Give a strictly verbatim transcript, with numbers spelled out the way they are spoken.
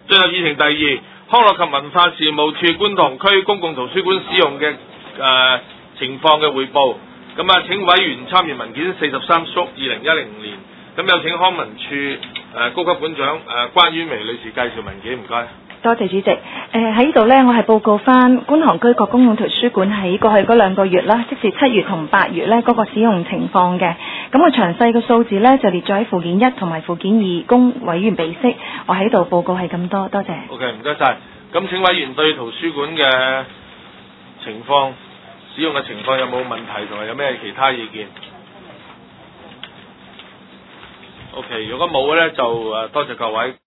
進入議程第二，康樂及文化事務處觀塘區公共圖書館使用嘅誒、呃、情況嘅匯報。咁啊，請委員參閱文件四十三縮二零一零年。咁有請康文署誒、呃、高級館長誒、呃、關婉薇女士介紹文件，唔該。 多謝主席。誒喺呢度呢，我係報告翻觀塘區各公共圖書館喺過去嗰兩個月啦，即是七月同八月呢嗰、那個使用情況嘅。咁、那個詳細嘅數字呢，就列咗喺附件一同埋附件二，供委員備悉。我喺度報告係咁多，多謝。 OK， 唔該晒。咁請委員對圖書館嘅情況、使用嘅情況有冇問題，同埋有咩其他意見 ？OK， 如果冇咧，就誒多謝各位。